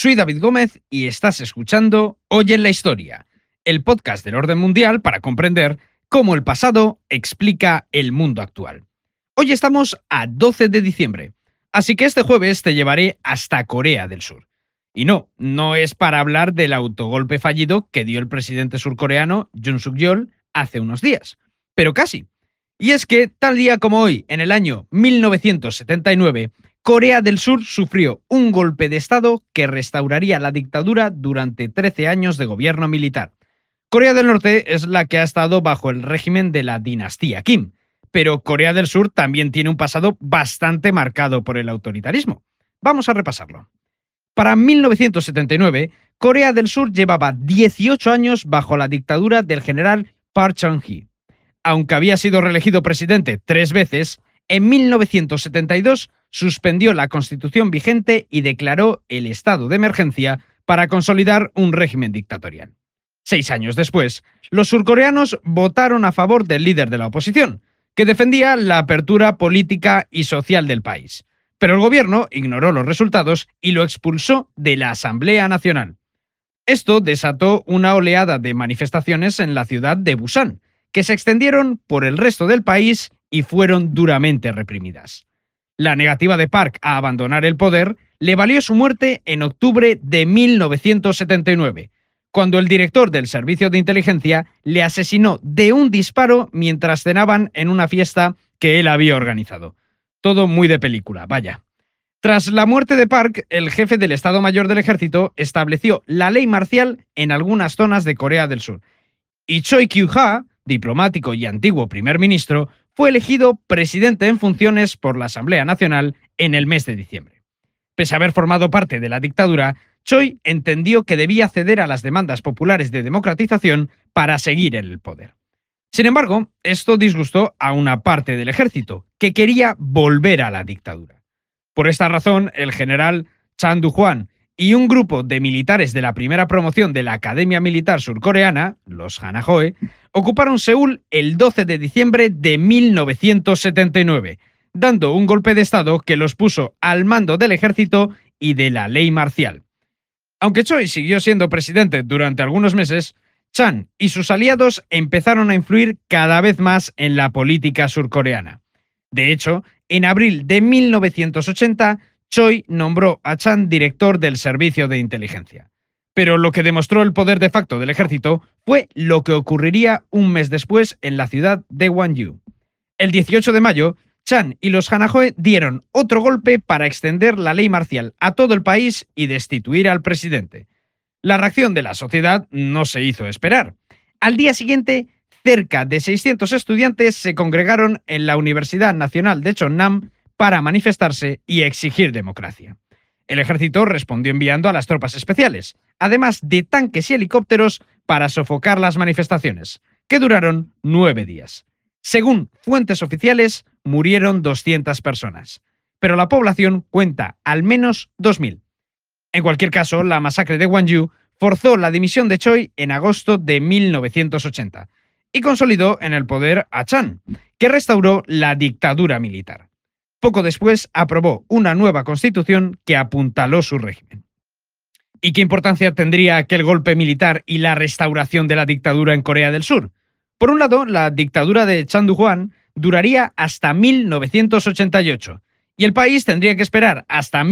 Soy David Gómez y estás escuchando Hoy en la Historia, el podcast del orden mundial para comprender cómo el pasado explica el mundo actual. Hoy estamos a 12 de diciembre, así que este jueves te llevaré hasta Corea del Sur. Y no es para hablar del autogolpe fallido que dio el presidente surcoreano Yoon Suk-yeol hace unos días, pero casi. Y es que, tal día como hoy, en el año 1979, Corea del Sur sufrió un golpe de Estado que restauraría la dictadura durante 13 años de gobierno militar. Corea del Norte es la que ha estado bajo el régimen de la dinastía Kim, pero Corea del Sur también tiene un pasado bastante marcado por el autoritarismo. Vamos a repasarlo. Para 1979, Corea del Sur llevaba 18 años bajo la dictadura del general Park Chung-hee. Aunque había sido reelegido presidente 3 veces, en 1972 suspendió la constitución vigente y declaró el estado de emergencia para consolidar un régimen dictatorial. 6 años después, los surcoreanos votaron a favor del líder de la oposición, que defendía la apertura política y social del país. Pero el gobierno ignoró los resultados y lo expulsó de la Asamblea Nacional. Esto desató una oleada de manifestaciones en la ciudad de Busan, que se extendieron por el resto del país y fueron duramente reprimidas. La negativa de Park a abandonar el poder le valió su muerte en octubre de 1979, cuando el director del servicio de inteligencia le asesinó de un disparo mientras cenaban en una fiesta que él había organizado. Todo muy de película, vaya. Tras la muerte de Park, el jefe del Estado Mayor del Ejército estableció la ley marcial en algunas zonas de Corea del Sur. Y Choi Kyu-ha, diplomático y antiguo primer ministro, fue elegido presidente en funciones por la Asamblea Nacional en el mes de diciembre. Pese a haber formado parte de la dictadura, Choi entendió que debía ceder a las demandas populares de democratización para seguir en el poder. Sin embargo, esto disgustó a una parte del ejército, que quería volver a la dictadura. Por esta razón, el general Chan Du-hwan y un grupo de militares de la primera promoción de la Academia Militar Surcoreana, los Hanajoe, ocuparon Seúl el 12 de diciembre de 1979, dando un golpe de Estado que los puso al mando del ejército y de la ley marcial. Aunque Choi siguió siendo presidente durante algunos meses, Chan y sus aliados empezaron a influir cada vez más en la política surcoreana. De hecho, en abril de 1980, Choi nombró a Chan director del servicio de inteligencia. Pero lo que demostró el poder de facto del ejército fue lo que ocurriría un mes después en la ciudad de Gwangju. El 18 de mayo, Chan y los Hanajoe dieron otro golpe para extender la ley marcial a todo el país y destituir al presidente. La reacción de la sociedad no se hizo esperar. Al día siguiente, cerca de 600 estudiantes se congregaron en la Universidad Nacional de Chonnam para manifestarse y exigir democracia. El ejército respondió enviando a las tropas especiales, además de tanques y helicópteros para sofocar las manifestaciones, que duraron 9 días. Según fuentes oficiales, murieron 200 personas, pero la población cuenta al menos 2.000. En cualquier caso, la masacre de Gwangju forzó la dimisión de Choi en agosto de 1980 y consolidó en el poder a Chan, que restauró la dictadura militar. Poco después aprobó una nueva constitución que apuntaló su régimen. ¿Y qué importancia tendría aquel golpe militar y la restauración de la dictadura en Corea del Sur? Por un lado, la dictadura de Chan Du-hwan duraría hasta 1988 y el país tendría que esperar hasta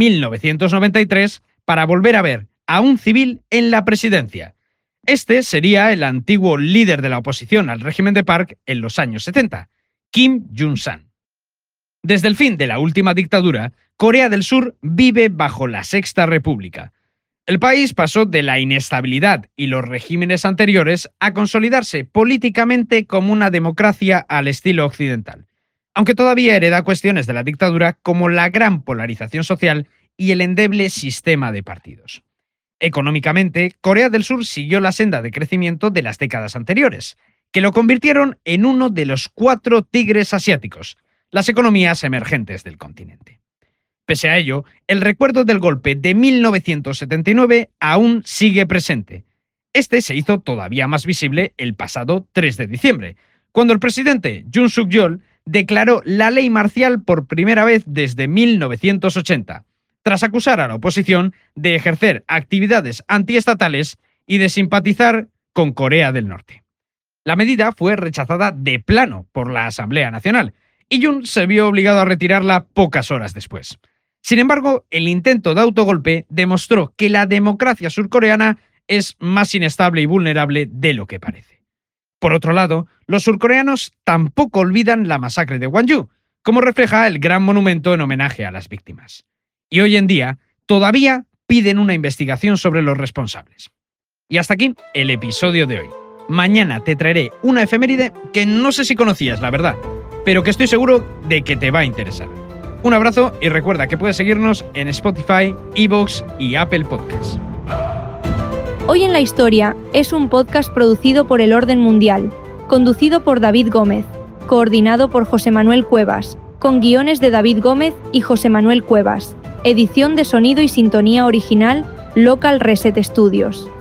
1993 para volver a ver a un civil en la presidencia. Este sería el antiguo líder de la oposición al régimen de Park en los años 70, Kim Jong-un. Desde el fin de la última dictadura, Corea del Sur vive bajo la Sexta República. El país pasó de la inestabilidad y los regímenes anteriores a consolidarse políticamente como una democracia al estilo occidental, aunque todavía hereda cuestiones de la dictadura como la gran polarización social y el endeble sistema de partidos. Económicamente, Corea del Sur siguió la senda de crecimiento de las décadas anteriores, que lo convirtieron en uno de los 4 tigres asiáticos, las economías emergentes del continente. Pese a ello, el recuerdo del golpe de 1979 aún sigue presente. Este se hizo todavía más visible el pasado 3 de diciembre, cuando el presidente Yoon Suk-yeol declaró la ley marcial por primera vez desde 1980, tras acusar a la oposición de ejercer actividades antiestatales y de simpatizar con Corea del Norte. La medida fue rechazada de plano por la Asamblea Nacional y Yoon se vio obligado a retirarla pocas horas después. Sin embargo, el intento de autogolpe demostró que la democracia surcoreana es más inestable y vulnerable de lo que parece. Por otro lado, los surcoreanos tampoco olvidan la masacre de Gwangju, como refleja el gran monumento en homenaje a las víctimas. Y hoy en día, todavía piden una investigación sobre los responsables. Y hasta aquí el episodio de hoy. Mañana te traeré una efeméride que no sé si conocías, la verdad, pero que estoy seguro de que te va a interesar. Un abrazo y recuerda que puedes seguirnos en Spotify, iVoox y Apple Podcasts. Hoy en la Historia es un podcast producido por El Orden Mundial, conducido por David Gómez, coordinado por José Manuel Cuevas, con guiones de David Gómez y José Manuel Cuevas, edición de sonido y sintonía original Local Reset Studios.